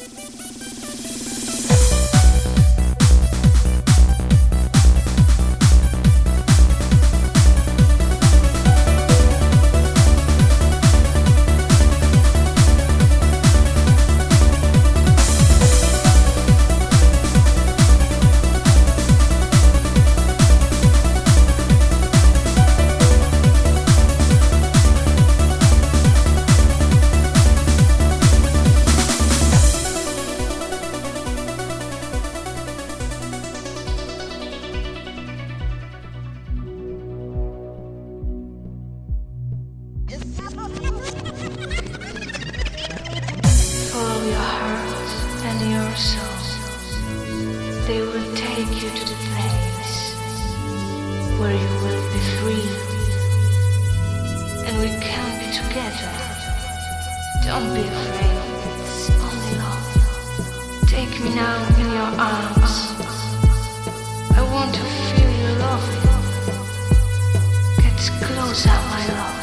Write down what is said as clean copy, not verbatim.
They will take you to the place where you will be free, and we can be together. Don't be afraid, it's only love. Take me now in your arms. I want to feel you loving. Get closer, my love.